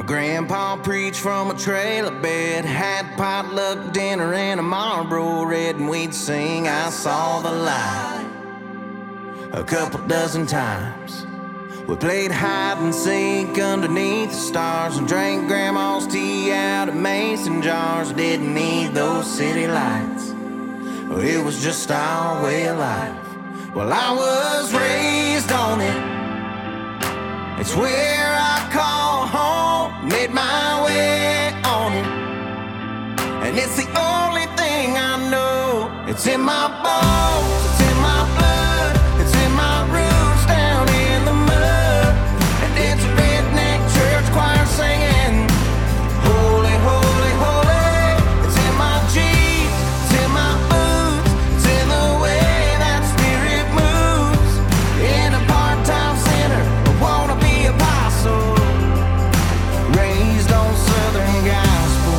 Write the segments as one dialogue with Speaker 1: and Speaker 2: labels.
Speaker 1: My grandpa preached from a trailer bed, had potluck dinner and a Marlboro Red, and we'd sing "I Saw the Light" a couple dozen times. We played hide and seek underneath the stars and drank grandma's tea out of mason jars. Didn't need those city lights, it was just our way of life. Well, I was raised on it, it's where I call home. Made my way on it, and it's the only thing I know. It's in my bones, it's in my blood, it's in my roots down in the mud. And it's a redneck church choir singing "Holy, holy, holy." It's in my jeans, it's in my boots, it's in the way that spirit moves. In a part-time center, I wanna be apostle, raised on Southern gospel.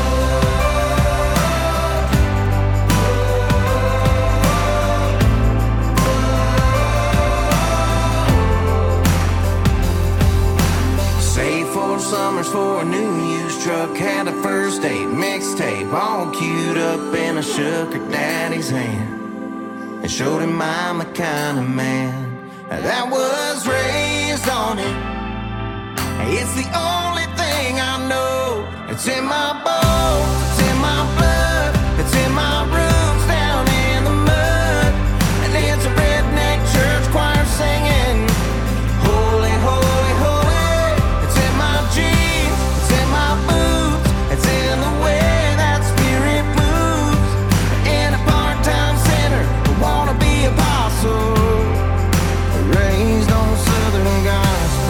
Speaker 1: Saved 4 summers for a new used truck, had a first date mixtape all queued up, and I shook her daddy's hand and showed him I'm the kind of man that was raised on it. It's the only thing I know. It's in my bones, it's in my blood, it's in my roots down in the mud. And it's a redneck church choir singing "Holy, holy, holy." It's in my jeans, it's in my boots, it's in the way that spirit moves. In a part-time center, I wanna be apostle, raised on Southern gospel.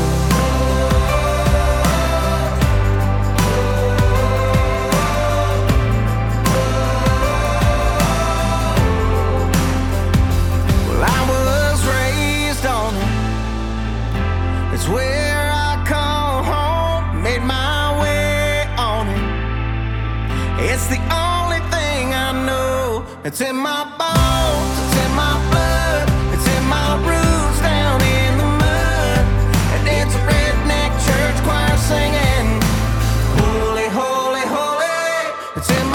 Speaker 1: Well, I was raised on it, it's where I call home. Made my way on it, it's the only thing I know. It's in my bones, it's in my blood, it's in my roots down in the mud. And it's a redneck church choir singing "Holy, holy, holy." It's in